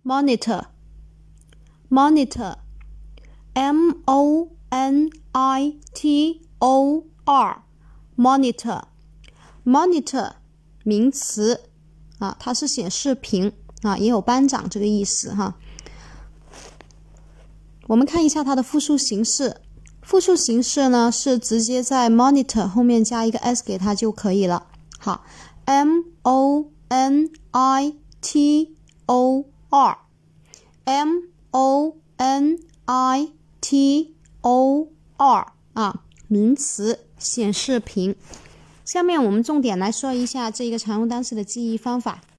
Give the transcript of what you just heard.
monitor monitor M-O-N-I-T-O-R monitor monitor 名词啊，它是显示屏啊，也有班长这个意思哈。我们看一下它的复数形式，复数形式呢是直接在 monitor 后面加一个 s 给它就可以了。好 M-O-N-I-T-O-R M-O-N-I-T-O-R 啊，名词显示屏。下面我们重点来说一下这个常用单词的记忆方法。